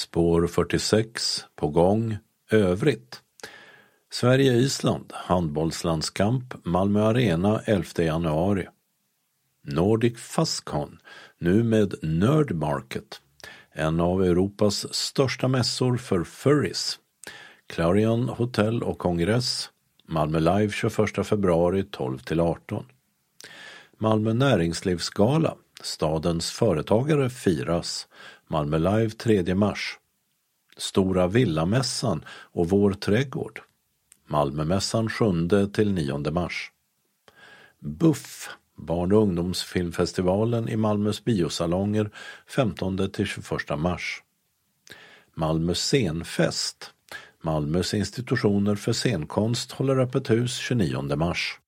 Spår 46 på gång. Övrigt. Sverige-Island, handbollslandskamp, Malmö Arena 11 januari. Nordic Fastcon, nu med Nerd Market, en av Europas största mässor för furries. Clarion Hotel och Kongress, Malmö Live 21 februari 12-18. Malmö Näringslivsgala, stadens företagare firas, Malmö Live 3 mars. Stora Villamässan och Vår trädgård, Malmömässan 7-9 mars. Buff, barn- och ungdomsfilmfestivalen i Malmös biosalonger 15-21 mars. Malmö scenfest, Malmös institutioner för scenkonst håller öppet hus 29 mars.